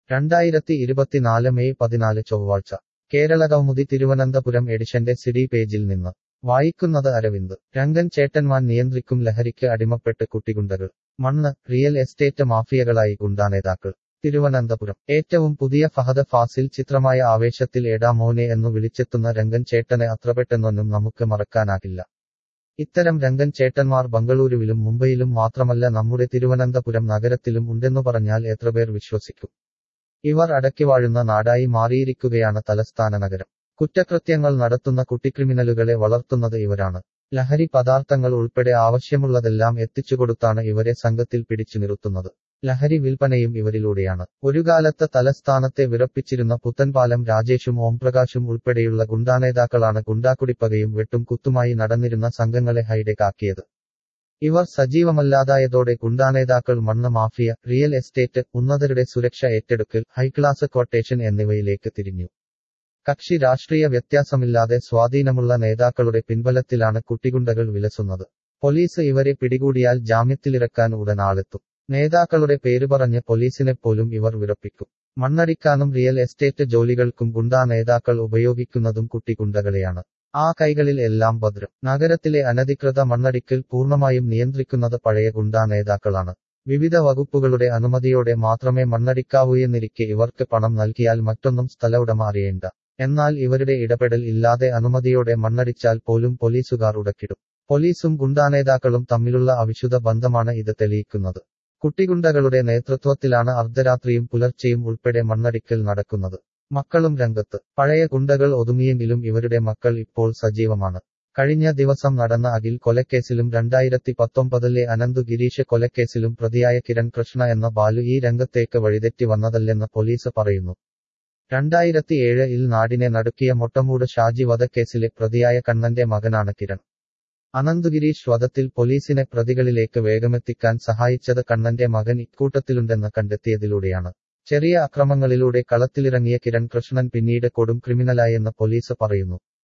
2024 May 14 ചൊവ്വാഴ്ച കേരളകൗമുദി തിരുവനന്തപുരം എഡിഷന്റെ CD പേജിൽ നിന്ന് വായിക്കുന്നത് അരവിന്ദ്. രംഗൻ ചേട്ടന്മാൻ നിയന്ത്രിക്കും ലഹരിക്ക് അടിമപ്പെട്ട് കുട്ടിഗുണ്ടകൾ. മണ്ണ്, റിയൽ എസ്റ്റേറ്റ് മാഫിയകളായി ഗുണ്ടാനേതാക്കൾ. തിരുവനന്തപുരം. ഏറ്റവും പുതിയ ഫഹദ് ഫാസിൽ ചിത്രമായ ആവേശത്തിൽ എടാ മോനെ എന്നു വിളിച്ചെത്തുന്ന രംഗൻ ചേട്ടനെ അത്രപെട്ടെന്നൊന്നും നമുക്ക് മറക്കാനാകില്ല. ഇത്തരം രംഗൻ ചേട്ടന്മാർ ബംഗളൂരുവിലും മുംബൈയിലും മാത്രമല്ല നമ്മുടെ തിരുവനന്തപുരം നഗരത്തിലും ഉണ്ടെന്നു പറഞ്ഞാൽ എത്രപേർ വിശ്വസിക്കും. ഇവർ അടക്കിവാഴുന്ന നാടായി മാറിയിരിക്കുകയാണ് തലസ്ഥാന നഗരം. കുറ്റകൃത്യങ്ങൾ നടത്തുന്ന കുട്ടിക്രിമിനലുകളെ വളർത്തുന്നത് ഇവരാണ്. ലഹരി പദാർത്ഥങ്ങൾ ഉൾപ്പെടെ ആവശ്യമുള്ളതെല്ലാം എത്തിച്ചുകൊടുത്താണ് ഇവരെ സംഘത്തിൽ പിടിച്ചു നിർത്തുന്നത്. ലഹരി വിൽപ്പനയും ഇവരിലൂടെയാണ്. ഒരുകാലത്ത് തലസ്ഥാനത്തെ വിറപ്പിച്ചിരുന്ന പുത്തൻപാലം രാജേഷും ഓംപ്രകാശും ഉൾപ്പെടെയുള്ള ഗുണ്ടാനേതാക്കളാണ് ഗുണ്ടാക്കുടിപ്പകയും വെട്ടും കുത്തുമായി നടന്നിരുന്ന സംഘങ്ങളെ ഹൈടെക് ആക്കിയത്. ഇവർ സജീവമല്ലാതായതോടെ ഗുണ്ടാനേതാക്കൾ മണ്ണ് മാഫിയ, റിയൽ എസ്റ്റേറ്റ്, ഉന്നതരുടെ സുരക്ഷ ഏറ്റെടുക്കൽ, ഹൈക്ലാസ് ക്വട്ടേഷൻ എന്നിവയിലേക്ക് തിരിഞ്ഞു. കക്ഷി രാഷ്ട്രീയ വ്യത്യാസമില്ലാതെ സ്വാധീനമുള്ള നേതാക്കളുടെ പിൻബലത്തിലാണ് കുട്ടിഗുണ്ടകൾ വിലസുന്നത്. പോലീസ് ഇവരെ പിടികൂടിയാൽ ജാമ്യത്തിലിറക്കാൻ ഉടൻ ആളെത്തും. നേതാക്കളുടെ പേരുപറഞ്ഞ് പോലീസിനെപ്പോലും ഇവർ വിറപ്പിക്കും. മണ്ണടിക്കാനും റിയൽ എസ്റ്റേറ്റ് ജോലികൾക്കും ഗുണ്ടാ നേതാക്കൾ ഉപയോഗിക്കുന്നതും കുട്ടിഗുണ്ടകളെയാണ്. ആ കൈകളിൽ എല്ലാം ഭദ്രം. നഗരത്തിലെ അനധികൃത മണ്ണടിക്കൽ പൂർണ്ണമായും നിയന്ത്രിക്കുന്നത് പഴയ ഗുണ്ടാ നേതാക്കളാണ്. വിവിധ വകുപ്പുകളുടെ അനുമതിയോടെ മാത്രമേ മണ്ണടിക്കാവൂയെന്നിരിക്കെ ഇവർക്ക് പണം നൽകിയാൽ മറ്റൊന്നും സ്ഥല ഉടമ അറിയേണ്ട. എന്നാൽ ഇവരുടെ ഇടപെടൽ ഇല്ലാതെ അനുമതിയോടെ മണ്ണടിച്ചാൽ പോലും പോലീസുകാർ ഉടക്കിടും. പോലീസും ഗുണ്ടാനേതാക്കളും തമ്മിലുള്ള അവിശുദ്ധ ബന്ധമാണ് ഇത് തെളിയിക്കുന്നത്. കുട്ടിഗുണ്ടകളുടെ നേതൃത്വത്തിലാണ് അർദ്ധരാത്രിയും പുലർച്ചെയും ഉൾപ്പെടെ മണ്ണടിക്കൽ നടക്കുന്നത്. മക്കളും രംഗത്ത്. പഴയ ഗുണ്ടകൾ ഒതുങ്ങിയെങ്കിലും ഇവരുടെ മക്കൾ ഇപ്പോൾ സജീവമാണ്. കഴിഞ്ഞ ദിവസം നടന്ന അഖിൽ കൊലക്കേസിലും 2019 അനന്തു ഗിരീഷ് കൊലക്കേസിലും പ്രതിയായ കിരൺ കൃഷ്ണ എന്ന ബാലു ഈ രംഗത്തേക്ക് വഴിതെറ്റി വന്നതല്ലെന്ന് പോലീസ് പറയുന്നു. 2007 നാടിനെ നടുക്കിയ മൊട്ടമൂട് ഷാജി വധക്കേസിലെ പ്രതിയായ കണ്ണന്റെ മകനാണ് കിരൺ. അനന്തുഗിരീഷ് വധത്തിൽ പോലീസിനെ പ്രതികളിലേക്ക് വേഗമെത്തിക്കാൻ സഹായിച്ചത് കണ്ണന്റെ മകൻ ഇക്കൂട്ടത്തിലുണ്ടെന്ന് കണ്ടെത്തിയതിലൂടെയാണ്. ചെറിയ അക്രമങ്ങളിലൂടെ കളത്തിലിറങ്ങിയ കിരൺ കൃഷ്ണൻ പിന്നീട് കൊടും ക്രിമിനലായെന്ന് പോലീസ് പറയുന്നു.